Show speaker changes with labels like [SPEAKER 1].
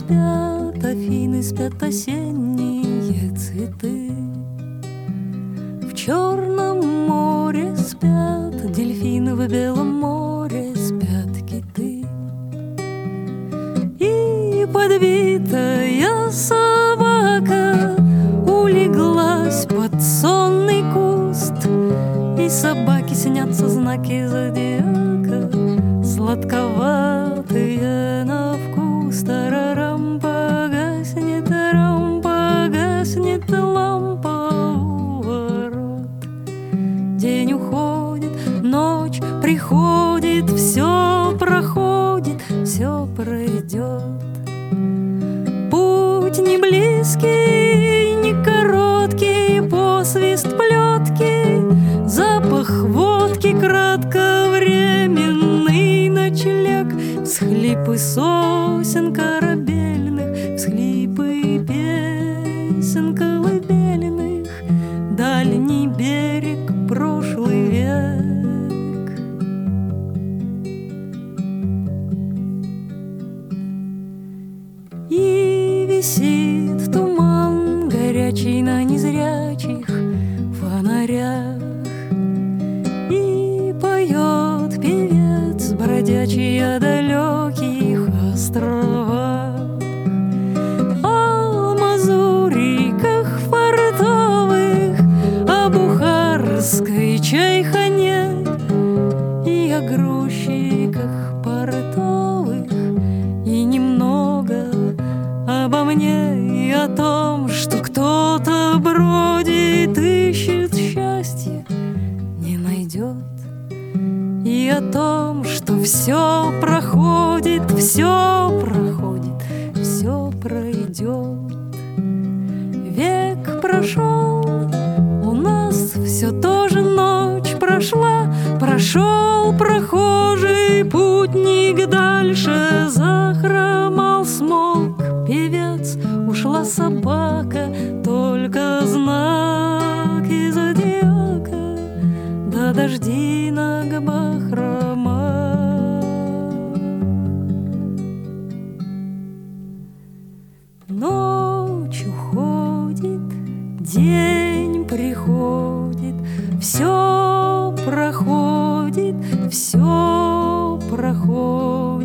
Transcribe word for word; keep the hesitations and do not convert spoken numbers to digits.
[SPEAKER 1] спят Афины, спят осенние цветы. В Черном море спят дельфины, в Белом море спят киты. И подбитая собака улеглась под сонный куст, и собаке снятся знаки зодиака, сладковатые на вкус. Тарарам, погаснет, тарам, погаснет лампа у ворот. День уходит, ночь приходит, все проходит, все пройдет. Путь не близкий, не короткий, посвист плетки, запах водки, кратковременный ночлег, всхлипы сосен корабельных, всхлипы песен колыбельных, дальний берег, прошлый век. И висит туман горячий на незрячих фонарях, и поет певец бродячий о далеких островах, о мазуриках фартовых, о бухарской чайхане и о грузчиках портовых, и немного обо мне и о том, что кто-то бродит, ищет счастье, не найдет, и о том, что все проходит, все проходит, все пройдет. Век прошел, у нас все тоже ночь прошла, прошел прохожий путник дальше, захромал, смолк певец, ушла собака, только знаки зодиака, да дожди на бахрома. Ночь уходит, день приходит, все проходит, все проходит.